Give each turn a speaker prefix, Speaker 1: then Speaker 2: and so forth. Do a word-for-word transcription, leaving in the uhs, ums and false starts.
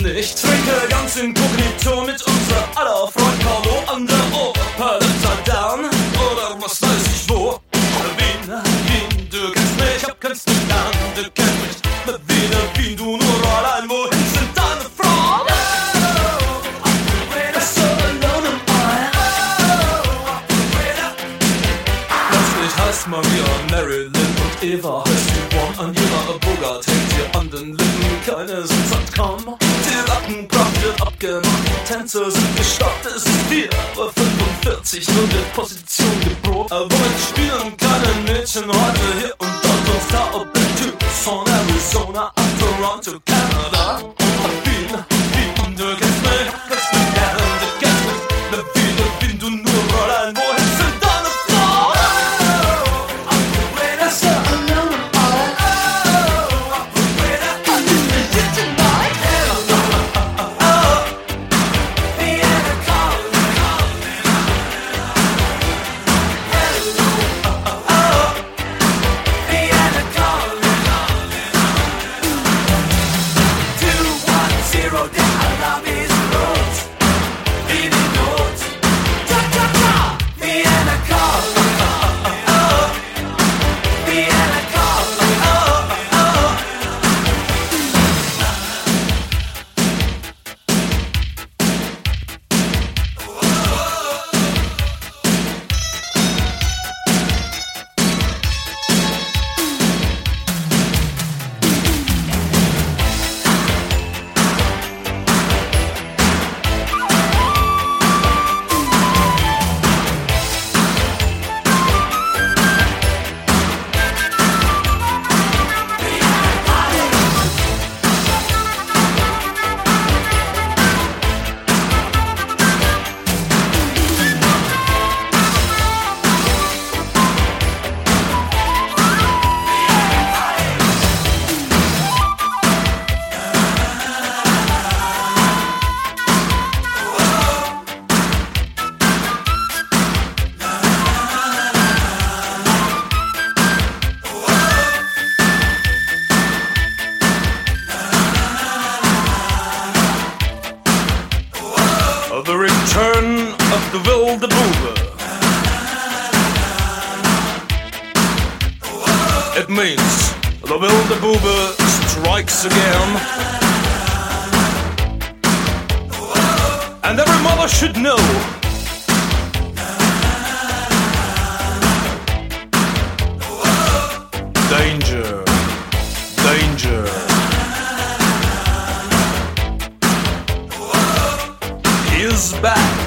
Speaker 1: nicht. Trinke ganz inkognito mit unser aller Freund Carlo an der Oper Upside Down oder was weiß ich wo. Wien, Wien, du kennst mich, hab kennst mich an, du kennst mich. Wien, Wien, du nur allein, wohin sind deine Frauen? So alone am I. Plötzlich heißt Maria Marilyn und Eva heißt die One. Angela Bogart hängt ihr an den Lippen, keine sind satt kaum. Die Rattenpracht wird abgemacht, Tänzer sind gestoppt, es ist vier Uhr fünfundvierzig, nun wird Position geprobt. Aber womit spielen kleine Mädchen heute hier und dort und Star Up in Tucson, Arizona, ab Toronto, Kanada und Wien, Wien, du kennst mich, kennst mich gern, du kennst mich, na Wien, Wien, du nur allein, wohin sind deine Frauen? So alone am The return of the wilde Bube. It means the wilde Bube strikes again. And every mother should know danger, danger. Is back.